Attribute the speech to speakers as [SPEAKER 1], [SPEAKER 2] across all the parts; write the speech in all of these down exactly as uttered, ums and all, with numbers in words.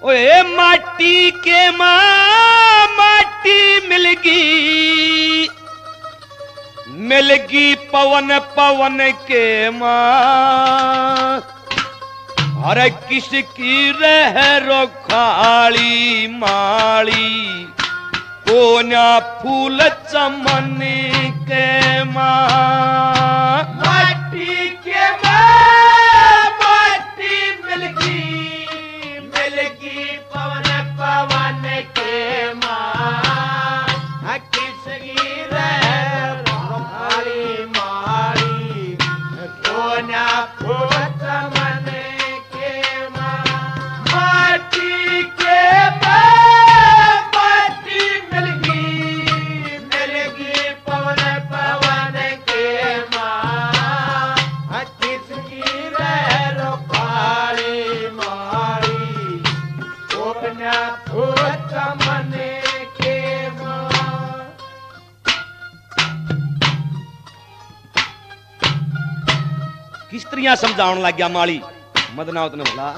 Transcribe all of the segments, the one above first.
[SPEAKER 1] ओए माटी के माँ माटी मिलगी मिलगी पवन पवन के माँ हर किसकी रह रोखाली माली कोन्या फूल चमन के माँ
[SPEAKER 2] माटी के माँ माटी मिलगी मिलगी पवन पवन के माँ किसकी रह रोखाली माली कोन्या फूल चमन के माँ माटी के माँ माटी मिलगी मिलगी पवन पवन के माँ किसकी रह रोखाली माली कोन्या फूल चमन के माँ।
[SPEAKER 1] किस तरह समझाउन लग गया माली मदनावत ने बोला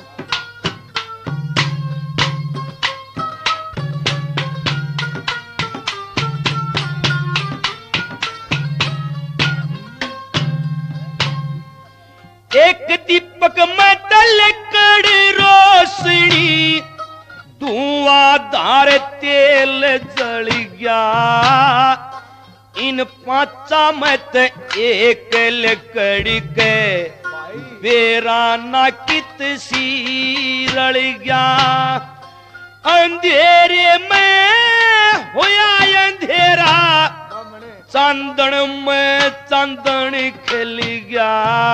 [SPEAKER 1] एक दीपक में तलकड़ रोशनी धुआंधार तेल जल गया इन पांचा में ते एक लकड़ी के बेराना कित सी रल गया अंधेरे में होया अंधेरा चांदन में चांदन खिल गया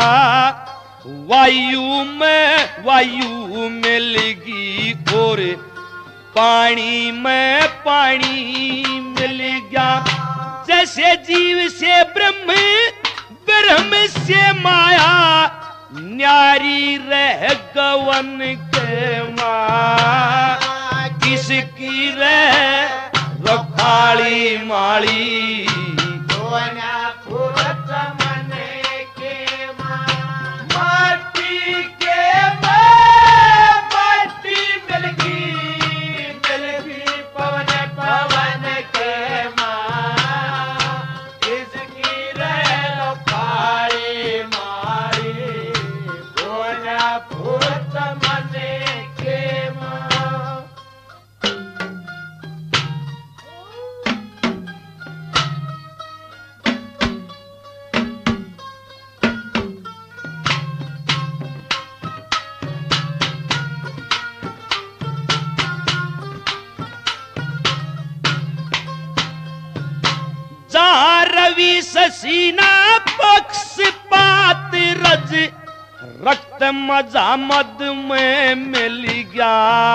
[SPEAKER 1] वायु में वायु मिल गई और पानी में पानी मिल गया जैसे जीव से ब्रह्म ब्रह्म से माया न्यारी रह गवन के माँ किसकी रह रखाली माली
[SPEAKER 2] कोन्या फूल चमन के माँ माटी के माँ माटी मिलगी मिलगी पवन पवन के माँ किसकी रह रोखाली माली कोन्या फूल चमन के माँ।
[SPEAKER 1] जहां रवि ससीना पक्षपात रज रक्त मजा मद में मिल गया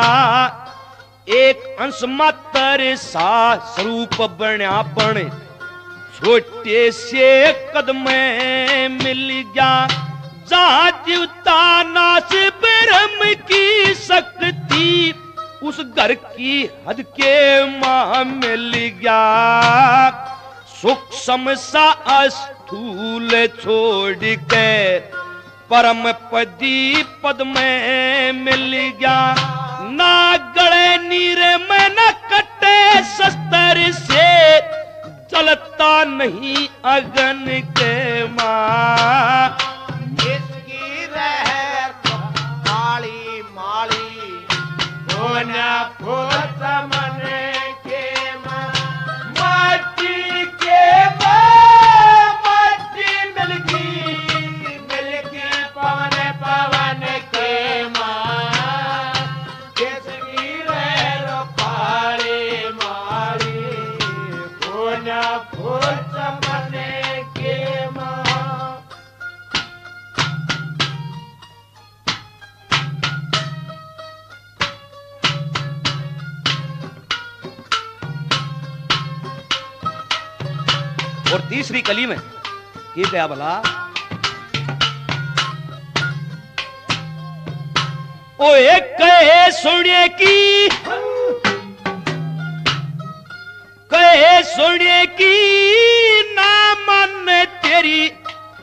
[SPEAKER 1] एक अंश मात्र सा स्वरूप बन्या पण छोटे से कदम में मिल गया जहां जीवता नाश ब्रह्म की शक्ति उस घर की हद के मां मिल गया सूक्ष्म सा स्थूल छोड़ के परम पदी पद में मिल गया ना गले नीर में न कटे शस्त्र से चलता नहीं अगन के माँ
[SPEAKER 2] किसकी रह काली माली कोन्या फूल चमन के माँ माटी के माँ माटी मिलगी मिलगी पवन पवन के माँ किसकी रह काली माली कोन्या फूल चमन के माँ।
[SPEAKER 1] और तीसरी कली में ये क्या भला ओ एक कहे सुनिए की कहे सुनिए की ना मन तेरी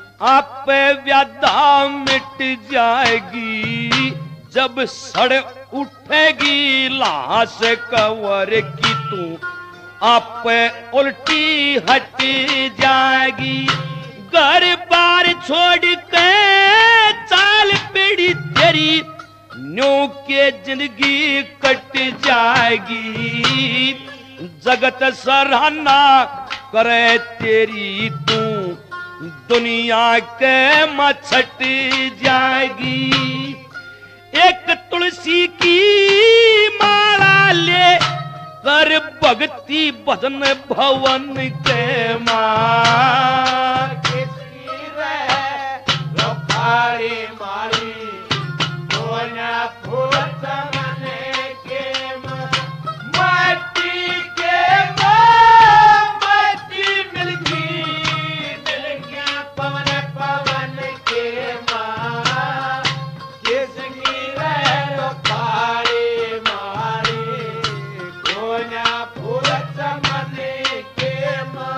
[SPEAKER 1] आप व्याधा मिट जाएगी जब सड़ उठेगी लाश कवर की तू आप उल्टी हट जाएगी। घर बार छोड़ के चाल पीढ़ी तेरी न्यू के जिंदगी कट जाएगी। जगत सराहना करे तेरी तू दुनिया के मछट जाएगी। एक तुलसी की माला ले कर भक्ति भजन भवन के मां।
[SPEAKER 2] किसकी रहे रखाड़ी मारी कोना फूट मने के मां। मट्टी के मां मट्टी मिल गई मिल गया पवन पवन के मां। किसकी रहे रखाड़ी मारी कोना फूट मने के मां।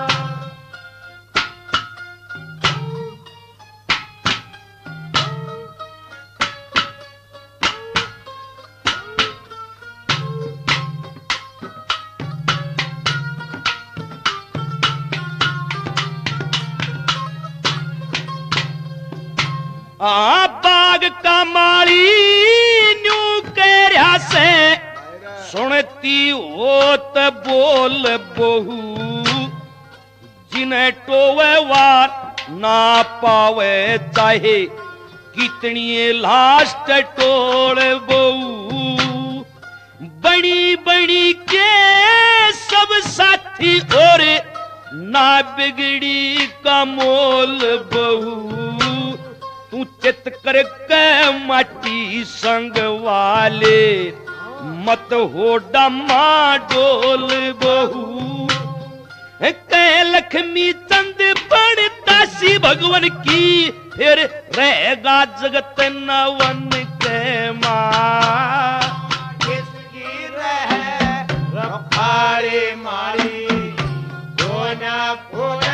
[SPEAKER 1] आ बाग का माली न्यू कह से सुनती होत बोल बहु। जिन्हें टोवे वार ना पावे चाहे कितनी लास्ट टोड़ बहु। बड़ी बड़ी के सब साथी और ना बिगड़ी का मोल बहु। तू चित कर के माटी संग वाले मत हो डमा डोल बहु। कह लक्ष्मी चंद पड़ता सी भगवान की फिर रहेगा जगत नवन के मां।
[SPEAKER 2] किसकी रहे रखाड़ी मारी कोना फूट